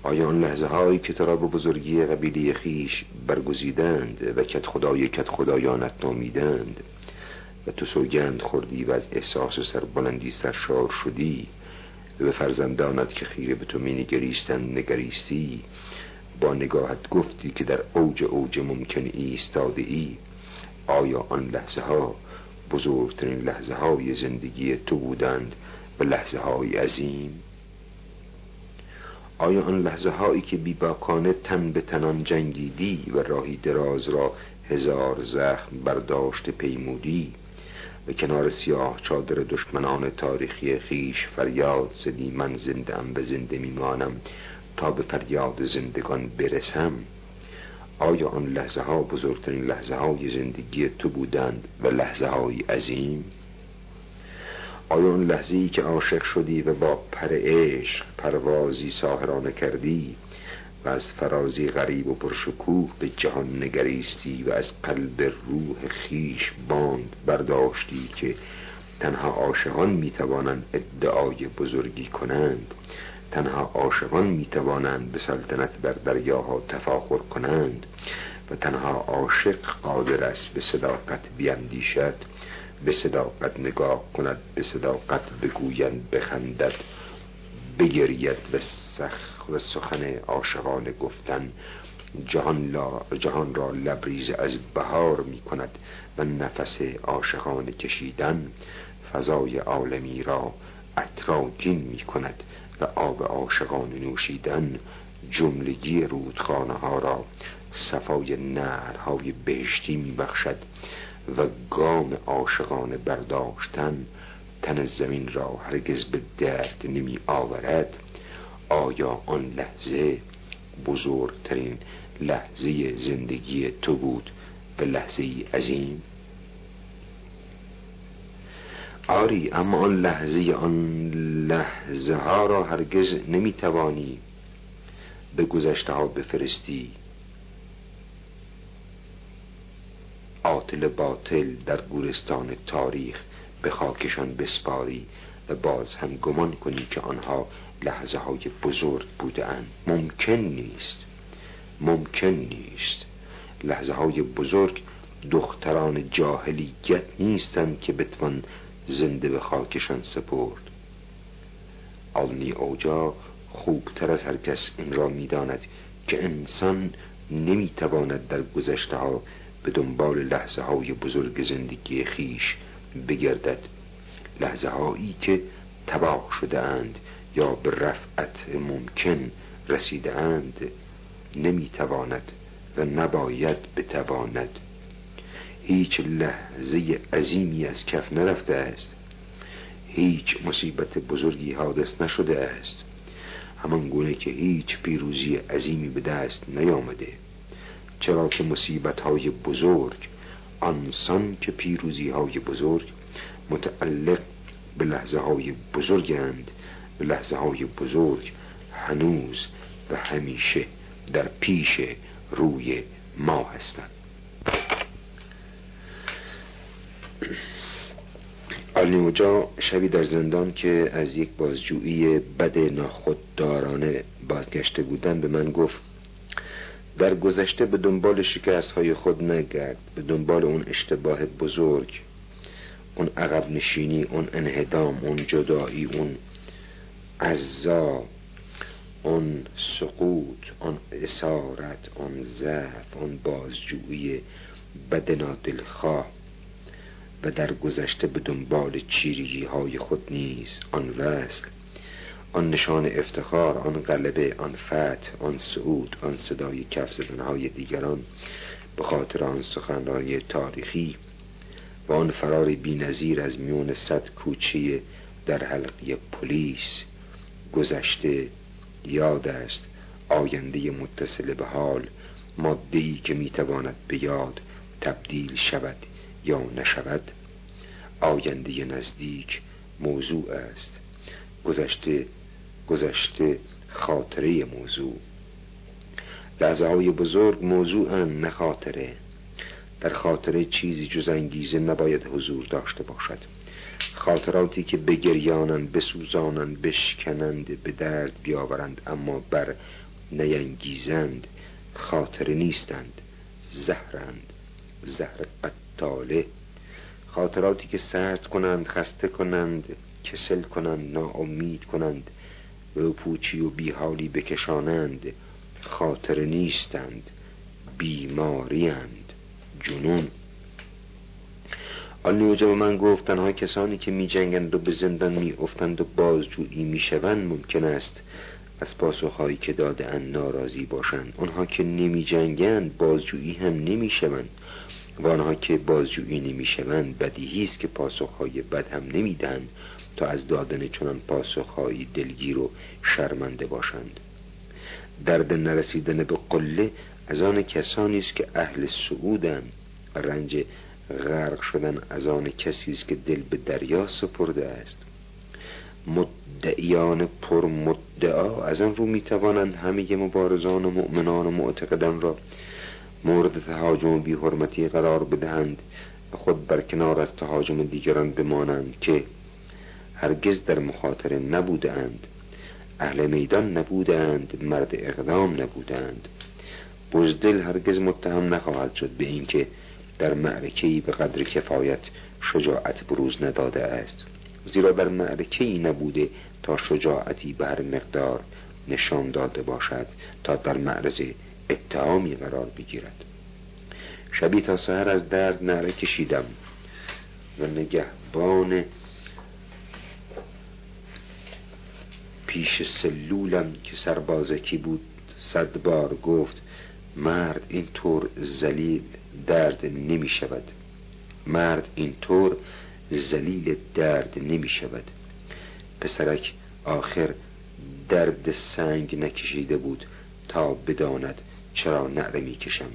آیا آن لحظه هایی که تو را به بزرگی قبیله خویش برگزیدند و کت خدای کت خدایانت نامیدند و تو سوگند خوردی و از احساس سربلندی سرشار شدی و به فرزندانت که خیره به تو می نگریستند نگریستی، با نگاهت گفتی که در اوج ممکن ایستاده ای، آیا آن لحظه ها بزرگترین لحظه های زندگی تو بودند و لحظه های عظیم؟ آیا آن لحظه هایی که بیباکانه تن به تنان جنگیدی و راهی دراز را هزار زخم برداشت پیمودی و کنار سیاه چادر دشمنان تاریخی خیش فریاد زدی من زنده ام و زنده میمانم تا به فریاد زندگان برسم؟ آیا آن لحظه ها بزرگترین لحظه های زندگی تو بودند و لحظه های عظیم؟ آیا آن لحظه‌ای که عاشق شدی و با پر عشق پروازی ساحرانه کردی و از فرازی غریب و پرشکوه به جهان نگریستی و از قلب روح خیش باند برداشتی که تنها عاشقان میتوانند ادعای بزرگی کنند، تنها عاشقان میتوانند به سلطنت بر دریاها تفاخر کنند و تنها عاشق قادر است به صداقت بیندیشد، به صداقت نگاه کند، به صداقت بگوید، بخندد، بگرید و سخن عاشقانه گفتن جهان را لبریز از بهار می کند و نفس عاشقانه کشیدن فضای عالمی را عطرآگین می کند و آب عاشقانه نوشیدن جملگی رودخانه ها را صفای نهرهای بهشتی می بخشد و گام عاشقانه برداشتن تن زمین را هرگز به درد نمی آورد. آیا آن لحظه بزرگترین لحظه زندگی تو بود و لحظه عظیم؟ آری، اما آن لحظه ها را هرگز نمی توانی به گذشته ها بفرستی. عاطل باطل در گورستان تاریخ به خاکشان بسپاری و باز هم گمان کنی که آنها لحظه های بزرگ بودند. ممکن نیست. لحظه های بزرگ دختران جاهلیت نیستند که بتوان زنده به خاکشان سپرد. آلنی اوجا خوبتر از هر کس این را می‌داند که انسان نمی‌تواند در گذشته ها به دنبال لحظه های بزرگ زندگی خیش بگردد، لحظه هایی که تباه شده اند یا به رفعت ممکن رسیده اند. نمیتواند و نباید بتواند. هیچ لحظه عظیمی از کف نرفته است، هیچ مصیبت بزرگی حادث نشده است، همان گونه که هیچ پیروزی عظیمی به دست نیامده، چرا که مصیبت‌های بزرگ آنسان که پیروزی‌های بزرگ متعلق به لحظه‌های بزرگند و لحظه‌های بزرگ هنوز و همیشه در پیش روی ما هستند. آلنی اوجا شبی در زندان که از یک بازجویی بد ناخوددارانه بازگشته بودن به من گفت در گذشته به دنبال شکست‌های خود نگرد، به دنبال اون اشتباه بزرگ، اون عقب نشینی، اون انهدام، اون جدایی، اون عزا، اون سقوط، اون اسارت، اون ضعف، اون بازجویی بد نادلخواه و در گذشته به دنبال چیرگی های خود نیز، آن وصل، آن نشان افتخار، آن غلبه، آن فتح، آن صعود، آن صدای کف زدنهای دیگران به خاطر آن سخنرانی تاریخی و آن فرار بی‌نظیر از میون 100 کوچه در حلقه پلیس. گذشته یاد است، آینده متصل به حال، ماده‌ای که میتواند به یاد تبدیل شود یا نشود. آینده نزدیک موضوع است، گذشته خاطره موضوع. لحظه‌های بزرگ موضوعن نه خاطره. در خاطره چیزی جز انگیزه نباید حضور داشته باشد. خاطراتی که بگریانند، بسوزانند، بشکنند، به درد بیاورند، اما بر نینگیزند خاطر نیستند، زهرند، زهر قتاله. خاطراتی که سرد کنند، خسته کنند، کسل کنند، ناامید کنند، به پوچی و بیحالی بکشانند، خاطر نیستند، بیماری‌اند، جنون. آن به من گفت تنها کسانی که می جنگند و به زندان می افتند و بازجویی می شوند ممکن است از پاسخهایی که داده اند ناراضی باشند. آنها که نمی جنگند بازجویی هم نمی شوند و آنها که بازجویی نمی شوند بدیهی است که پاسخهای بد هم نمی دهند تا از دادن چنان پاسخهایی دلگیر و شرمنده باشند. درد نرسیدن به قله از آن کسانی است که اهل سعودند، رنج غرق شدن از آن کسی است که دل به دریا سپرده است. مدعیان پر مدعا از آن رو می توانند همه مبارزان و مؤمنان و معتقدان را مورد تهاجم و بی حرمتی قرار بدهند و خود برکنار از تهاجم دیگران بمانند که هرگز در مخاطره نبودند، اهل میدان نبودند، مرد اقدام نبودند. بزدل هرگز متهم نخواهد شد به اینکه در معرکه‌ای به قدر کفایت شجاعت بروز نداده است، زیرا در معرکه‌ای نبوده تا شجاعتی به هر مقدار نشان داده باشد تا در معرض اتهامی قرار بگیرد. شبی تا سحر از درد نعره کشیدم و نگهبان پیش سلولم که سربازکی بود 100 بار گفت مرد اینطور ذلیل درد نمی شود، مرد اینطور ذلیل درد نمی شود. پسرک آخر درد سنگ نکشیده بود تا بداند چرا نعره می کشم.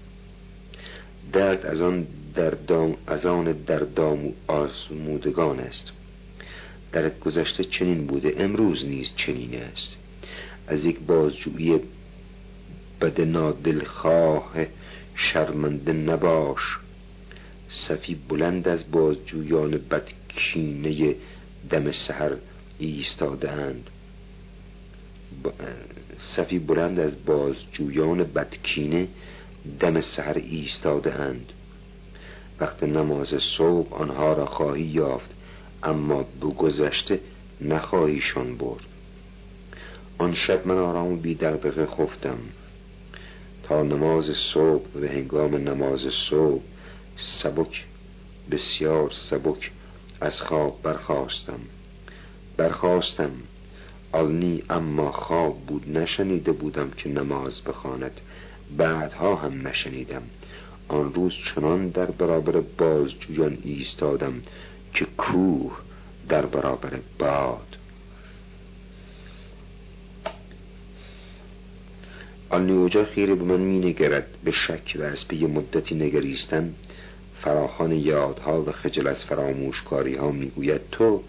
درد از آن دردام آزمودگان است. در گذشته چنین بوده، امروز نیز چنین است. از یک بازجویی بد نادلخواه شرمنده نباش. صفی بلند از بازجویان بدکینه دم سحر ایستاده‌اند. صفی بلند از بازجویان بدکینه دم سحر ایستاده‌اند. وقت نماز صبح آنها را خواهی یافت، اما به گذشته نخواهیشان برد. آن شب من آرام و بی دغدغه خفتم تا نماز صبح و هنگام نماز صبح سبک، بسیار سبک از خواب برخاستم. آلنی اما خواب بود، نشنیده بودم که نماز بخواند، بعدها هم نشنیدم. آن روز چنان در برابر بازجویان ایستادم که کوه در برابر باد. آلنیوجا خیره به من می نگرد به شک و از پی مدتی نگریستن فراخوان یادها و خجل از فراموشکاری ها می گوید تو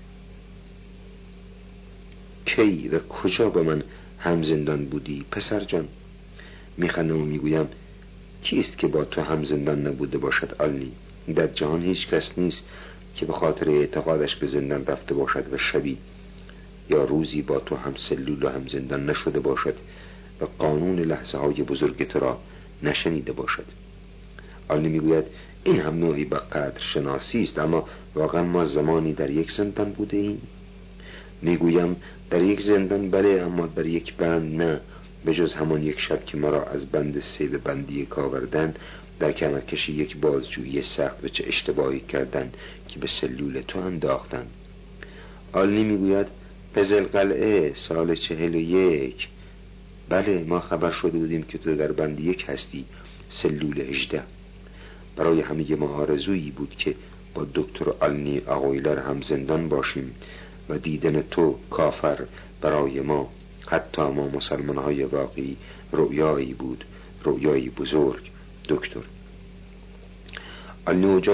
کی و کجا با من هم زندان بودی پسر جان؟ می خندم و می گویم کیست که با تو هم زندان نبوده باشد آلنی؟ در جهان هیچ کس نیست که به خاطر اعتقادش به زندان رفته باشد و شبی یا روزی با تو هم سلول و هم زندان نشده باشد و قانون لحظه های بزرگ تو را نشنیده باشد. آلنی میگوید این هم نوعی به قدر شناسی است، اما واقعا ما زمانی در یک زندان بوده ایم؟ میگویم در یک زندان بله، اما در یک بند نه، به جز همان یک شب که ما را از بند 3 به بند 1 آوردند در کمرکش یک بازجویی سخت و چه اشتباهی کردند که به سلول تو انداختند. آلنی میگوید قزلقلعه سال 41. بله ما خبر شده بودیم که تو در بند 1 هستی، سلول 18. برای همه ما آرزویی بود که با دکتر آلنی آقویلر هم زندان باشیم و دیدن تو کافر برای ما، حتی ما مسلمان های واقعی، رؤیایی بود، رؤیایی بزرگ. دکتر آلنیوجا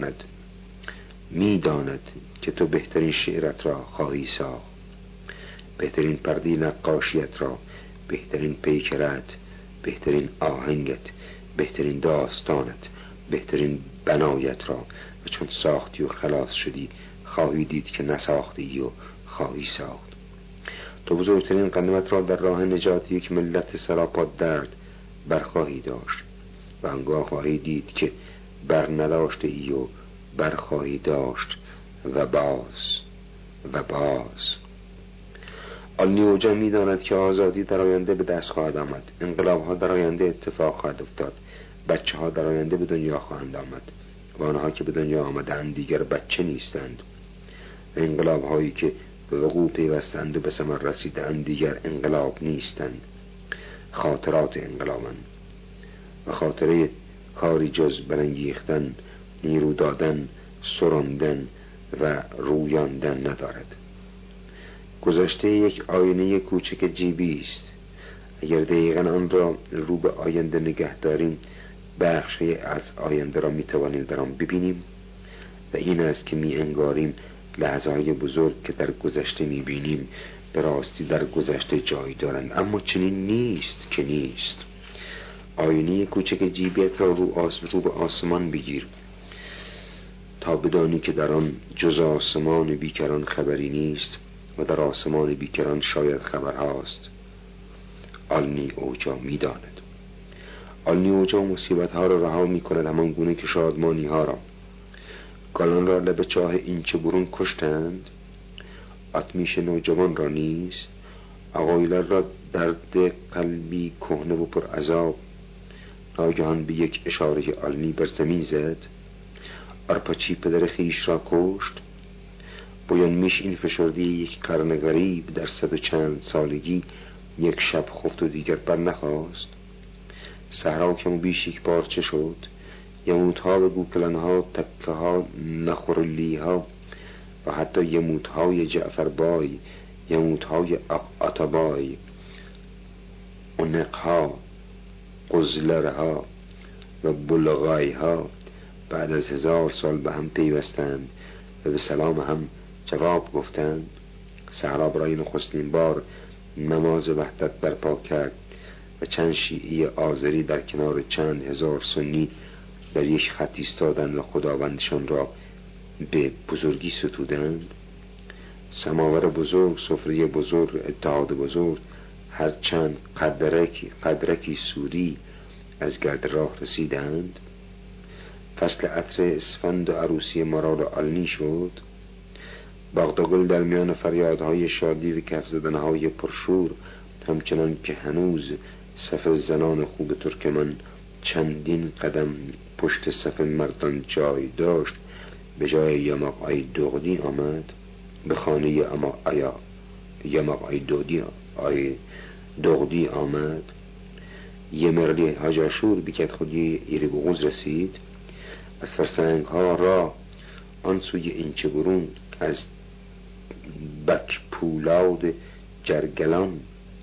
میداند که تو بهترین شعرت را خواهی ساخت، بهترین پرده نقاشیت را، بهترین پیکرت، بهترین آهنگت، بهترین داستانت، بهترین بنایت را، و چون ساختی و خلاص شدی خواهی دید که نساختی و خواهی ساخت. تو بزرگترین قدمت را در راه نجات یک ملت سراپا درد برخواهی داشت و آنگاه خواهی دید که بر نداشته ای و برخواهی داشت و باز. آلنی اوجا می داند که آزادی در آینده به دست خواهد آمد، انقلاب ها در آینده اتفاق خواهد افتاد، بچه ها در آینده به دنیا خواهند آمد و آنها که به دنیا آمدند دیگر بچه نیستند. انقلاب هایی که به وقوع پیوستند و به ثمر رسیدند دیگر انقلاب نیستند، خاطرات انقلابند و خاطره کاری جز برانگیختن، نیرو دادن، سراندن و رویاندن ندارد. گذشته یک آینه کوچک جیبی است. اگر دقیقاً آن را رو به آینده نگه داریم، بخشی از آینده را می توانیم در آن ببینیم و این است که می انگاریم لحظه‌های بزرگ که در گذشته می بینیم به راستی در گذشته جای دارند، اما چنین نیست که نیست. آینه کوچک جیبیت را رو به آسمان بگیر تا بدانی که در آن جز آسمان بیکران خبری نیست و در آسمان بیکران شاید خبر هاست. آلنی اوجا می داند. آلنی اوجا مصیبت ها را رها می کند همان گونه که شادمانی ها را. گالان را لب چاه اینچه برون کشتند، آتمیش نوجوان را نیز، عقایلر را درد قلبی کهنه و پر عذاب. ناگهان به یک اشاره آلنی بر زمین زد. آرپاچی پدر خیش را کشت. بویان میش این فشرده یک قرن غریب در 100 و چند سالگی یک شب خفت و دیگر بر نخواست. صحرا کم و بیش یک پارچه شد. یموتها و گوکلنها، تکه ها، نخورلی ها و حتی یموتهای جعفربای، یموتهای آتابای، اونقها، قزلرها و بلغای ها بعد از 1000 سال به هم پیوستند و به سلام هم جواب گفتند. صحرا برای نخستین بار نماز وحدت برپا کرد و چند شیعی آذری در کنار چند هزار سنی در یک خط ایستادند و خداوندشان را به بزرگی ستودند. سماور بزرگ، سفره بزرگ، اتحاد بزرگ، هر چند قدرکی سوری از گرد راه رسیدند. فصل عطر اسفند و عروسی مرار آلنی شد. باغداگل در میان فریادهای شادی و کف زدنهای پرشور، همچنان که هنوز صف زنان خوب ترکمن چندین قدم پشت صف مردان جای داشت، به جای یماق آی دوغدی آمد. به خانه اما آیا یماق آی دوغدی آمد. یه مرلی هجاشور بکت خودی ایری بغوز رسید. از فرسنگ ها را آن سوی اینچه برون از بک پولاد جرگلان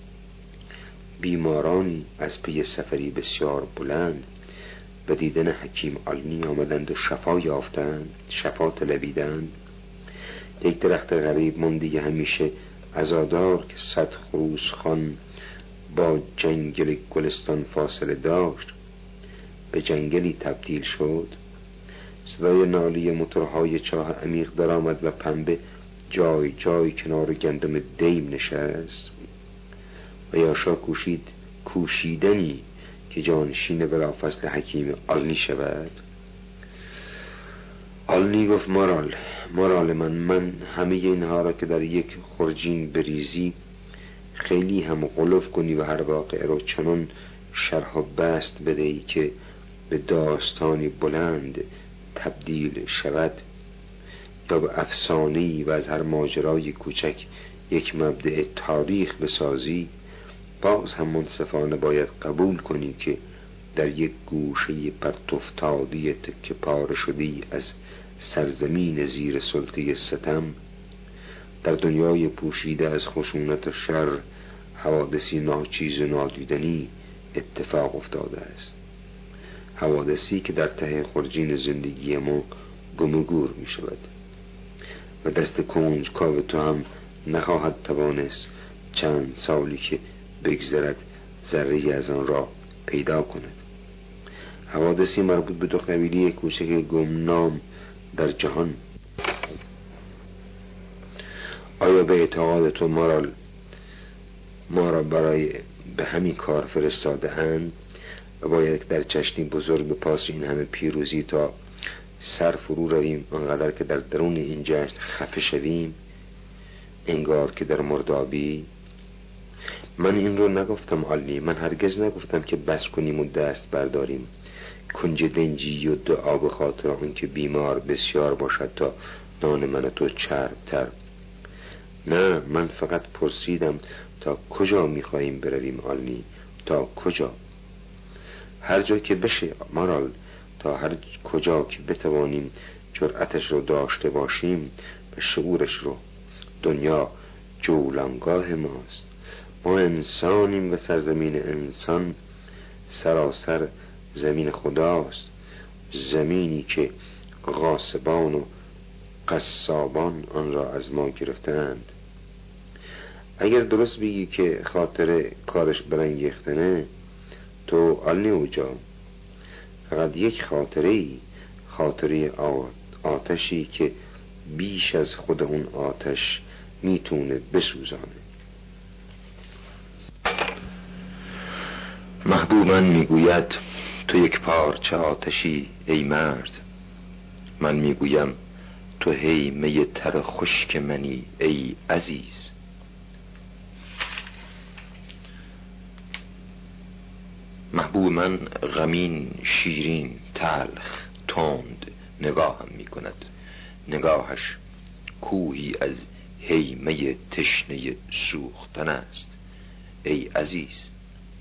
بیمارانی از پی سفری بسیار بلند به دیدن حکیم آلنی آمدند و شفا یافتند، شفا طلبیدند. یک درخت غریب مانده همیشه عزادار که 100 خروس خان با جنگل گلستان فاصله داشت به جنگلی تبدیل شد. صدای نالی موتورهای چاه عمیق در آمد و پنبه جای جای کنار گندم دیم نشست و یاشا کوشیدنی که جانشین بلافصل حکیم آلنی شود. آلنی گفت مارال من همه اینها را که در یک خرجین بریزی، خیلی هم غلف کنی و هر واقعه رو چنان شرح و بست بدهی که به داستانی بلند تبدیل شود یا به افسانه‌ای و از هر ماجرای کوچک یک مبدأ تاریخ بسازی، باز هم منصفانه باید قبول کنی که در یک گوشه پرتفتادی تکه پاره شدی از سرزمین زیر سلطه ستم، در دنیای پوشیده از خشونت و شر، حوادثی ناچیز و نادیدنی اتفاق افتاده است. حوادثی که در ته خرجین زندگی ما گم و گور می شود و دست کنجکاو تو هم نخواهد توانست چند سالی که بگذرد ذره‌ای از آن را پیدا کند. حوادثی مربوط به 2 قبیله کوچک گمنام در جهان. آیا به اعتقاد تو مارال ما را برای به همین کار فرستاده اند و باید در جشنی بزرگ به پاس این همه پیروزی تا سر فرو رویم، آنقدر که در درون این جشن خفه شویم انگار که در مردابی. من این رو نگفتم آلی، من هرگز نگفتم که بس کنیم و دست برداریم، کنج دنجی و دعا به خاطر آن که بیمار بسیار باشد تا نان من تو چرب تر. نه، من فقط پرسیدم تا کجا میخواییم برویم آلی، تا کجا؟ هر جا که بشه مارال، تا هر کجا که بتوانیم جرأتش رو داشته باشیم و شعورش رو. دنیا جولانگاه ماست، ما انسانیم و سرزمین انسان سراسر زمین خداست، زمینی که غاصبان و قصابان آن را از ما گرفتند. اگر درست بگی که خاطر کارش برانگیختنه، تو آلی اوجا فقط یک خاطره آتشی که بیش از خود اون آتش میتونه بسوزانه. محبوب من میگوید تو یک پارچه آتشی ای مرد، من میگویم تو هیمه تر خشک منی ای عزیز. محبوب من غمین، شیرین، تلخ، تند نگاهم میکند. نگاهش کوهی از هیمه تشنه سوختن است ای عزیز.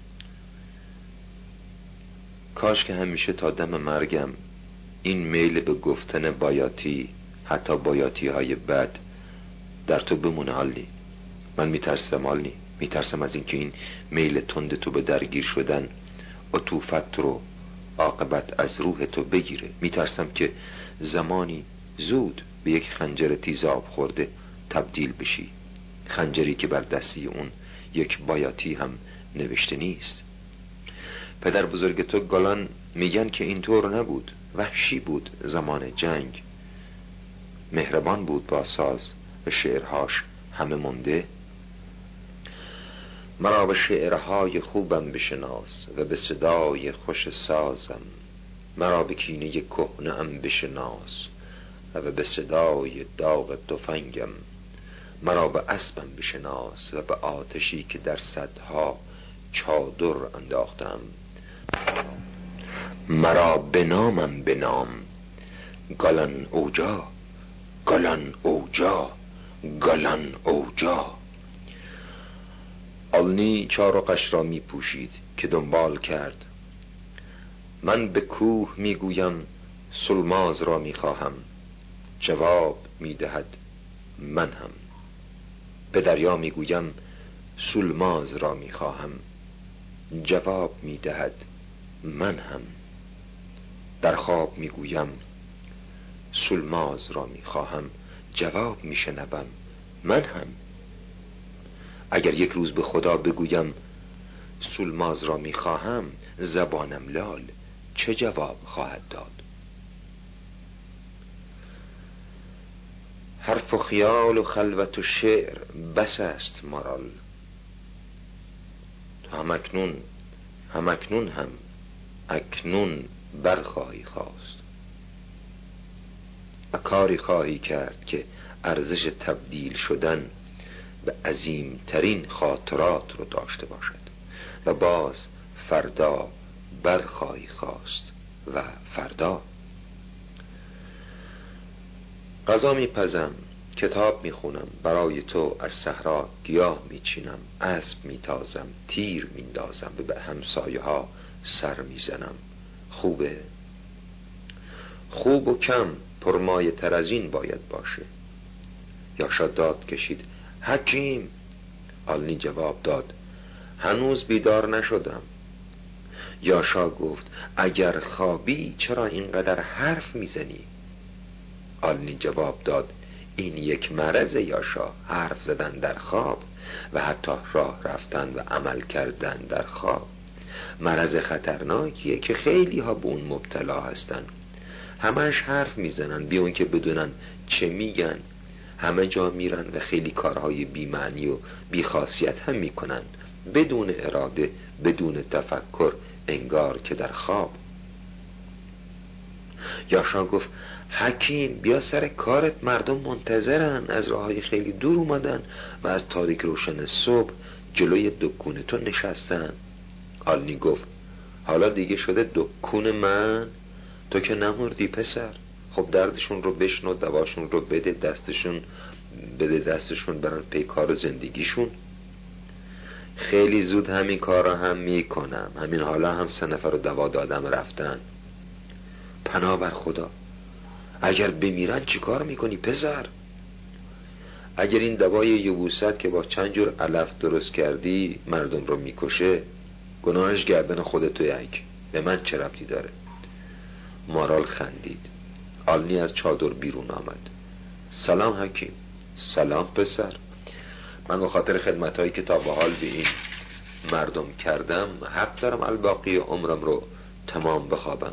کاش که همیشه تا دم مرگم این میل به گفتن بایاتی، حتی بایاتی های بد، در تو بمونه آلی. من میترسم آلی، میترسم از اینکه این میل تند تو به درگیر شدن عطوفت رو عاقبت از روح تو بگیره. میترسم که زمانی زود به یک خنجر تیزاب خورده تبدیل بشی، خنجری که بر دستی اون یک بایاتی هم نوشته نیست. پدر بزرگ تو گالان میگن که اینطور نبود، وحشی بود زمان جنگ، مهربان بود با ساز و شعرهاش همه مونده. مرا به شعرهای خوبم بشناس و به صدای خوش سازم، مرا به کینه کهنه ام بشناس و به صدای داغ تفنگم، مرا به اسبم بشناس و به آتشی که در صدها چادر انداختم، مرا به نامم بنام گالان اوجا، گالان اوجا، گالان اوجا. آلنی چارقش را می پوشید که دنبال کرد. من به کوه می گویم سلماز را می خواهم، جواب می دهد من هم. به دریا می گویم سلماز را می خواهم، جواب می دهد من هم. در خواب می گویم سلماز را می خواهم، جواب می شنوم من هم. اگر یک روز به خدا بگویم سلماز را می خواهم، زبانم لال چه جواب خواهد داد؟ حرف و خیال و خلوت و شعر بس است مارال، تو همکنون هم اکنون برخواهی خواست و کاری خواهی کرد که ارزش تبدیل شدن به عظیمترین خاطرات رو داشته باشد و باز فردا برخواهی خواست و فردا. غذا میپزم، کتاب میخونم، برای تو از صحرا گیاه میچینم، اسب میتازم، تیر میندازم، به همسایه ها سر میزنم. خوبه؟ خوب و کم پرمایه تر از این باید باشه. یاشا داد کشید حکیم. آلنی جواب داد هنوز بیدار نشدم. یاشا گفت اگر خوابی چرا اینقدر حرف میزنی؟ آلنی جواب داد این یک مرض یاشا، حرف زدن در خواب و حتی راه رفتن و عمل کردن در خواب. مرض خطرناکیه که خیلی ها به اون مبتلا هستن، همش حرف میزنن بی اون که بدونن چه میگن همه جا میرن و خیلی کارهای بی‌معنی و بی‌خاصیت هم میکنن، بدون اراده، بدون تفکر، انگار که در خواب. یاشا گفت حکیم بیا سر کارت، مردم منتظرن، از راههای خیلی دور اومدن و از تاریک روشن صبح جلوی دکون تو نشستن. آلنی گفت حالا دیگه شده دکون من؟ تو که نمردی پسر. خب دردشون رو بشنو، دواشون رو بده دستشون برن پی کار زندگیشون. خیلی زود همین کار رو هم میکنم، همین حالا هم 3 نفر رو دوا دادم رفتن. پناه بر خدا، اگر بمیرن چی کار میکنی پسر؟ اگر این دوای یبوست که با چند جور علف درست کردی مردم رو میکشه، گناهش گردن خودتو، یک به من چه ربطی داره؟ مارال خندید. آلنی از چادر بیرون آمد. سلام حکیم. سلام پسر. من به خاطر خدمتهایی که تا به حال به این مردم کردم حق دارم الباقی عمرم رو تمام بخوابم.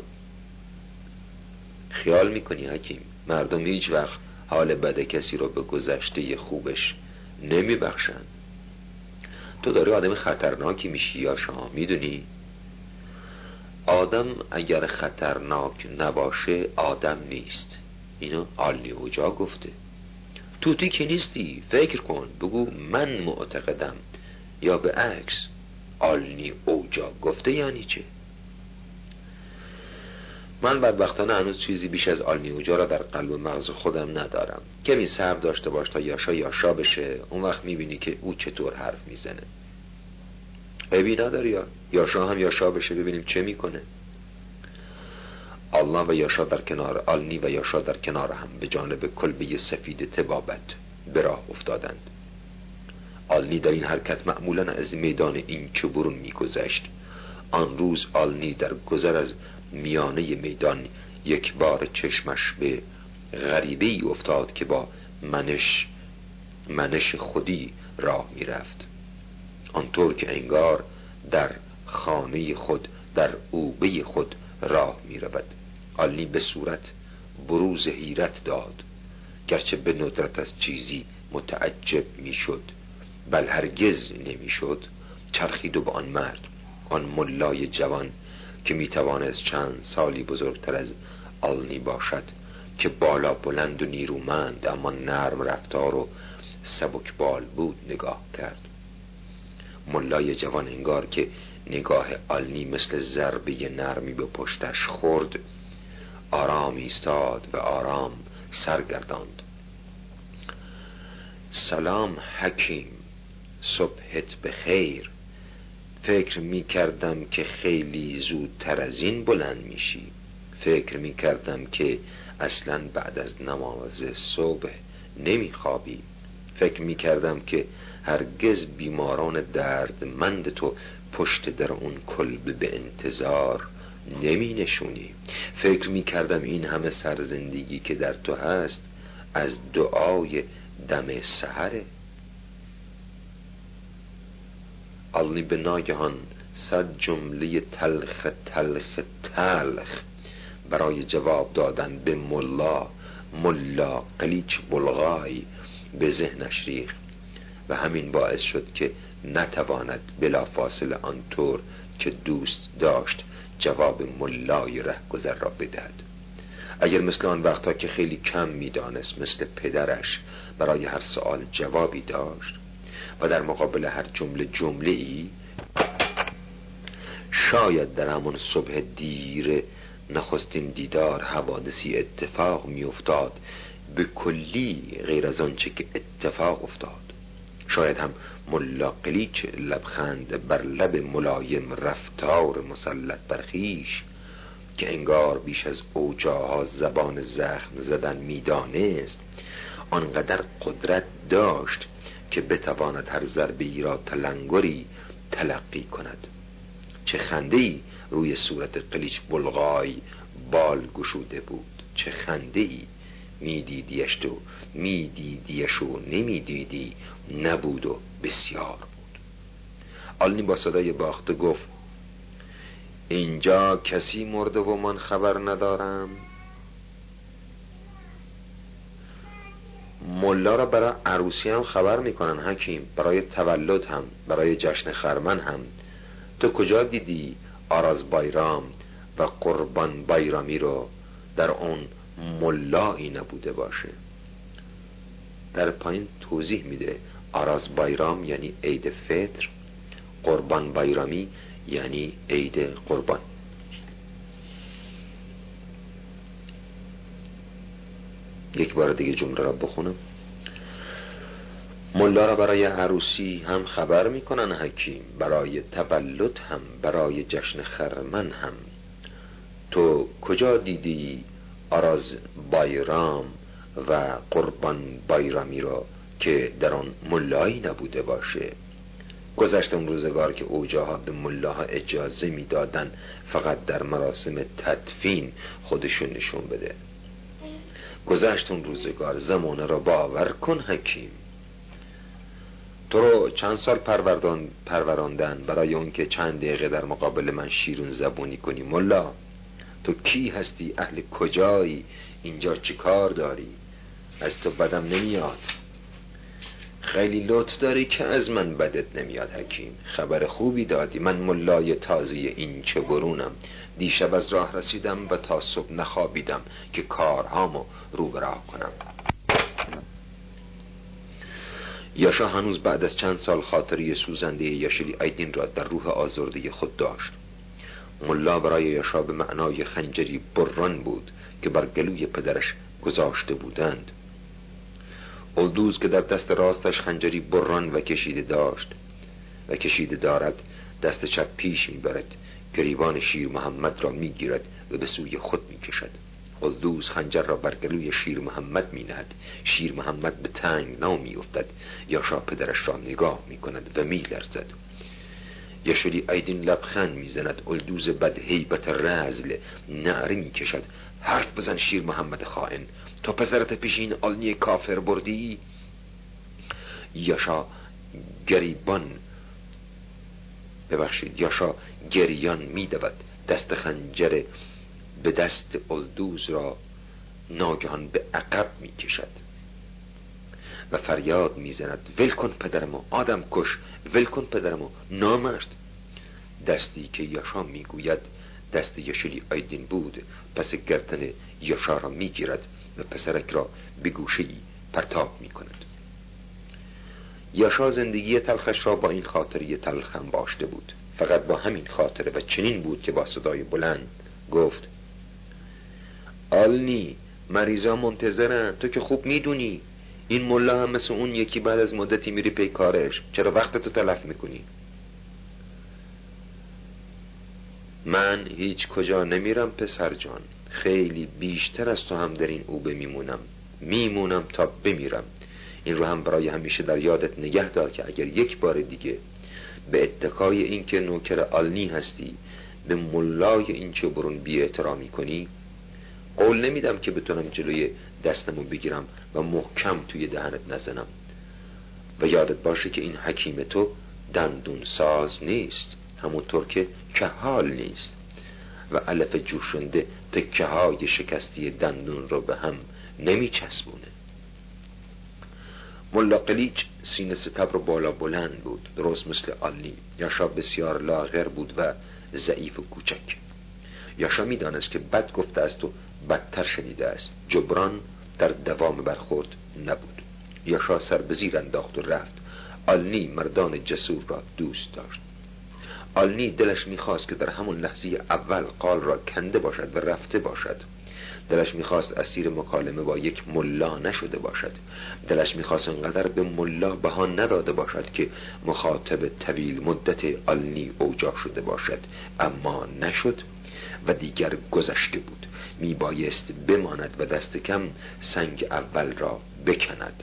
خیال میکنی حکیم مردم هیچ وقت حال بد کسی رو به گذشته خوبش نمیبخشن؟ تو داری آدم خطرناکی میشی یا شما میدونی؟ آدم اگر خطرناک نباشه آدم نیست. اینو آلنی اوجا گفته. توتی که نیستی، فکر کن، بگو من معتقدم، یا به عکس آلنی اوجا گفته یعنی چه؟ من بدبختانه هنوز چیزی بیش از آلنی اوجا را در قلب و مغز خودم ندارم. کمی صبر داشته باش تا یاشا بشه، اون وقت میبینی که او چطور حرف میزنه. عیبی نداری یاشا هم یاشا بشه، ببینیم چه میکنه. آلنا و یاشا در کنار، آلنی و یاشا در کنار هم به جانب کلبه سفید طبابت به راه افتادند. آلنی در این حرکت معمولا از میدان این چو برون میگذشت. آن روز آلنی در گذر از میانه میدان یک بار چشمش به غریبه‌ای افتاد که با منش خودی راه میرفت، آنطور که انگار در خانه خود، در اوبه خود راه می رود. آلنی به صورت بروز حیرت داد، گرچه به ندرت از چیزی متعجب می شد بل هرگز نمی شد. چرخید و به آن مرد، آن ملای جوان که می توانست چند سالی بزرگتر از آلنی باشد، که بالا بلند و نیرومند اما نرم رفتار و سبکبال بود نگاه کرد. ملای جوان انگار که نگاه آلنی مثل ضربه نرمی به پشتش خورد، آرام ایستاد و آرام سرگرداند. سلام حکیم، صبحت بخیر. فکر می کردم که خیلی زودتر از این بلند میشی. فکر می کردم که اصلا بعد از نماز صبح نمی خوابی. فکر می کردم که هرگز بیماران دردمند تو پشت در اون کلبه به انتظار نمی نشونی. فکر می کردم این همه سرزندگی که در تو هست از دعای دم سحره. آلنی به ناگهان 100 جمله تلخ برای جواب دادن به ملا قلیچ بلغای به ذهنش ریخت و همین باعث شد که نتواند بلافاصله آنطور که دوست داشت جواب ملای رهگذر را بدهد. اگر مثل آن وقتا که خیلی کم میدانست، مثل پدرش برای هر سوال جوابی داشت و در مقابل هر جمله ای شاید در همون صبح دیر نخستین دیدار حوادثی اتفاق می افتاد به کلی غیر از آنچه که اتفاق افتاد. شاید هم ملا قلیچ لبخند بر لب ملایم، رفتار مسلط بر خویش که انگار بیش از اوجاها زبان زخم زدن میدانست، آنقدر قدرت داشت که بتواند هر ضربه‌ای را تلنگری تلقی کند. چه خنده‌ای روی صورت قلیچ بلغای بال گشوده بود، چه خنده‌ای. میدیدیش و نمیدیدی، نبود و بسیار بود. آلنی با صدای باخته گفت اینجا کسی مرده و من خبر ندارم؟ ملا را برای عروسی هم خبر میکنن حکیم، برای تولد هم، برای جشن خرمن هم. تو کجا دیدی آراز بایرام و قربان بایرامی رو در اون ملایی نبوده باشه؟ در پایین توضیح میده آراز بایرام یعنی عید فطر، قربان بایرامی یعنی عید قربان. یک بار دیگه جمله را بخونم. ملا را برای عروسی هم خبر میکنن حکیم، برای تولد هم، برای جشن خرمن هم. تو کجا دیدی آراز بایرام و قربان بایرامی را که در آن ملایی نبوده باشه؟ گذشت اون روزگار که اوجاها به ملاها اجازه میدادن فقط در مراسم تدفین خودشون نشون بده. گذشت اون روزگار، زمانه را باور کن حکیم. تو رو چند سال پروراندن برای اون که چند دقیقه در مقابل من شیرین زبونی کنی؟ ملا تو کی هستی؟ اهل کجایی؟ اینجا چی کار داری؟ از تو بدم نمیاد. خیلی لطف داری که از من بدت نمیاد حکیم. خبر خوبی دادی. من ملای تازی این چه برونم. دیشب از راه رسیدم و تا صبح نخوابیدم که کارهامو رو به راه کنم. یاشا هنوز بعد از چند سال خاطری سوزنده یاشلی ایدین را در روح آزرده خود داشت. ملا برای یاشا به معنای خنجری بران بود که بر گلوی پدرش گذاشته بودند. الدوز که در دست راستش خنجری بران و کشیده داشت و کشیده دارد، دست چپ پیش میبرد، گریبان شیر محمد را میگیرد و به سوی خود میکشد. الدوز خنجر را بر گلوی شیر محمد مینهد. شیر محمد به تنگنا میافتد. یاشا پدرش را نگاه میکند و میلرزد. یاشلی ایدین لبخند میزند. الدوز بد هیبت رزل نعره میکشد. حرف بزن شیر محمد خائن، تو پسرت پیش این آلنی کافر بردی؟ یاشا گریان میدود. دست خنجر به دست الدوز را ناگهان به عقب میکشد و فریاد میزند: ول کن پدرمو آدم کش، ول کن پدرمو نامرد. دستی که یاشا میگوید دست یاشلی ایدین بود، پس گردن یاشا را میگیرد و پسرک را به گوشه‌ای پرتاب میکند. یاشا زندگی تلخش را با این خاطره تلخ هم باشته بود. فقط با همین خاطره و چنین بود که با صدای بلند گفت: آلنی، مریضا منتظرن، تو که خوب میدونی. این ملا هم مثل اون یکی بعد از مدتی میری پی کارش. چرا وقتتو تلف میکنی؟ من هیچ کجا نمیرم پسر جان. خیلی بیشتر از تو هم در این اوبه میمونم تا بمیرم. این رو هم برای همیشه در یادت نگه دار که اگر یک بار دیگه به اتکای این که نوکر آلنی هستی به ملای این چه برون بی احترامی کنی، قول نمیدم که بتونم جلوی دستمو بگیرم و محکم توی دهنت نزنم. و یادت باشه که این حکیم تو دندون ساز نیست، همونطور که کهال نیست و علف جوشنده تکه های شکستی دندون رو به هم نمی چسبونه. ملا قلیچ سینه ستبر و بالا بلند بود، درست مثل آلنی. یاشا بسیار لاغر بود و ضعیف و کوچک. یاشا می دانست که بد گفته است و بدتر شنیده است. جبران در دوام برخورد نبود. یاشا سر به زیر انداخت و رفت. آلنی مردان جسور را دوست داشت. آلنی دلش میخواست که در همون لحظه اول قال را کنده باشد و رفته باشد. دلش میخواست اسیر مکالمه با یک ملا نشده باشد. دلش میخواست انقدر به ملا بها نداده باشد که مخاطب طویل مدت آلنی اوجا شده باشد. اما نشد و دیگر گذشته بود. میبایست بماند و دست کم سنگ اول را بکند.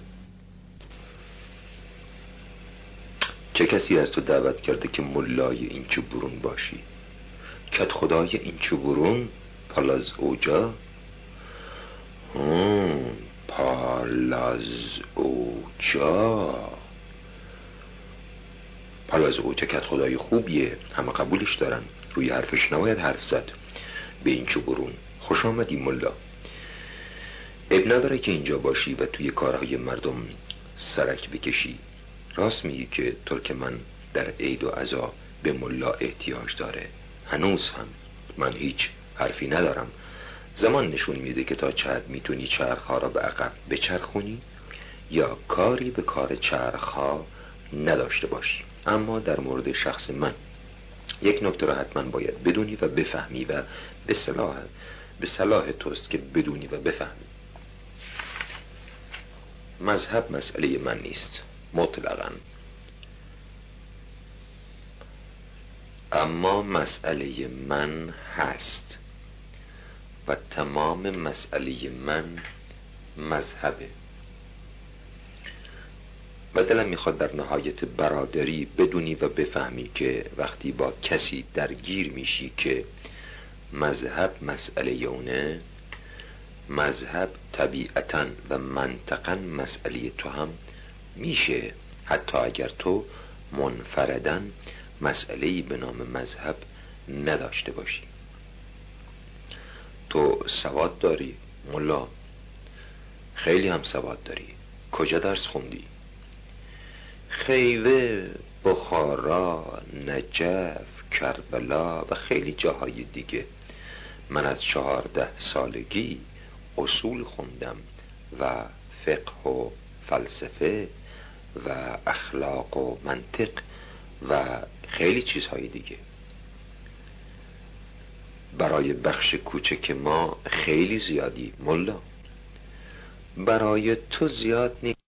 چه کسی از تو دعوت کرده که ملای این چوبورون باشی؟ کت خدای این چوبورون؟ پالاز اوجا؟ پالاز اوجا کت خدای خوبیه، همه قبولش دارن، روی حرفش نباید حرف زد. به این چوبورون خوش آمدی ملا. اب نداره که اینجا باشی و توی کارهای مردم سرک بکشی. راست میگی که ترکمن در عید و عزا به ملا احتیاج داره. هنوز هم من هیچ حرفی ندارم. زمان نشون میده که تا چه حد میتونی چرخها را به عقب بچرخونی یا کاری به کار چرخها نداشته باشی. اما در مورد شخص من یک نکته را حتما باید بدونی و بفهمی و به صلاح توست که بدونی و بفهمی. مذهب مسئله من نیست مطلقاً، اما مسئله من هست و تمام مسئله من مذهبه و دلم میخواد در نهایت برادری بدونی و بفهمی که وقتی با کسی درگیر میشی که مذهب مسئله اونه، مذهب طبیعتاً و منطقاً مسئله تو هم میشه، حتی اگر تو منفرداً مسئله‌ای به نام مذهب نداشته باشی. تو سواد داری ملا، خیلی هم سواد داری. کجا درس خوندی؟ خیوه، بخارا، نجف، کربلا و خیلی جاهای دیگه. من از 14 سالگی اصول خوندم و فقه و فلسفه و اخلاق و منطق و خیلی چیزهای دیگه. برای بخش کوچک ما خیلی زیادی ملا، برای تو زیاد نیست.